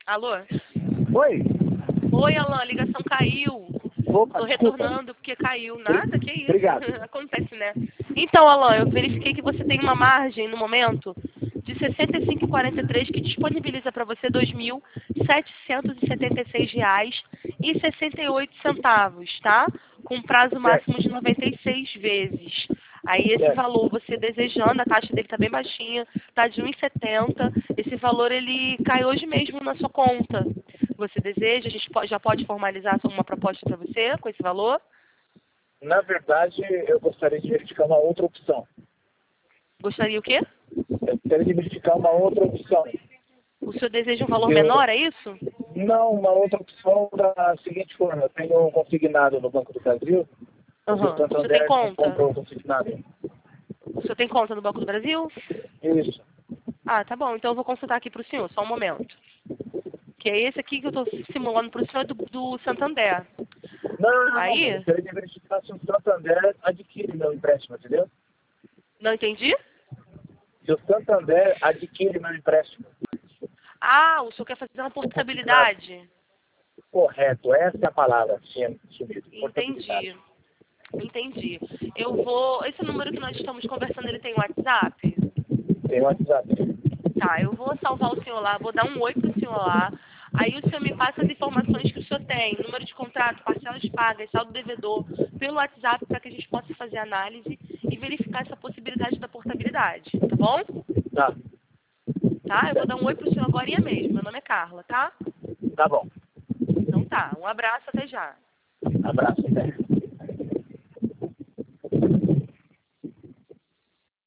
Alô? Oi? Oi, Alan, a ligação caiu. Opa, Tô desculpa. retornando porque caiu. Nada, que isso? Obrigado. Acontece, né? Então, Alan, eu verifiquei que você tem uma margem no momento de 65,43 que disponibiliza para você R$ 2.776,68, tá? Com prazo máximo de 96 vezes. Aí esse Certo. valor, você desejando, a taxa dele tá bem baixinha, tá de 1,70. Esse valor ele cai hoje mesmo na sua conta. Você deseja, a gente já pode formalizar uma proposta para você com esse valor? Na verdade, eu gostaria de verificar uma outra opção. Gostaria o quê? Eu gostaria de verificar uma outra opção. O senhor deseja um valor menor, é isso? Não, uma outra opção da seguinte forma. Eu tenho um consignado no Banco do Brasil. Aham. O O senhor tem Santander conta? comprou o consignado. O senhor tem conta no Banco do Brasil? Isso. Ah, tá bom. Então eu vou consultar aqui para o senhor, só um momento. Que é esse aqui que eu estou simulando para o senhor do Santander. Não. Aí, Eu gostaria de verificar se o Santander adquire meu empréstimo, entendeu? não entendi? Se o Santander adquire meu empréstimo. Ah, o senhor quer fazer uma portabilidade? Correto, essa é a palavra, sumido. Entendi. Entendi. Eu vou... Esse número que nós estamos conversando, ele tem WhatsApp? Tem um WhatsApp. Tá, eu vou salvar o senhor lá, vou dar um oi pro senhor lá. Aí o senhor me passa as informações que o senhor tem, número de contrato, parcelas pagas, saldo devedor, pelo WhatsApp, para que a gente possa fazer análise e verificar essa possibilidade da portabilidade, tá bom? Tá, Tá? Eu vou dar um oi pro senhor agorinha mesmo. Meu nome é Carla, tá? tá bom. Então tá, um abraço, até já. Abraço, até.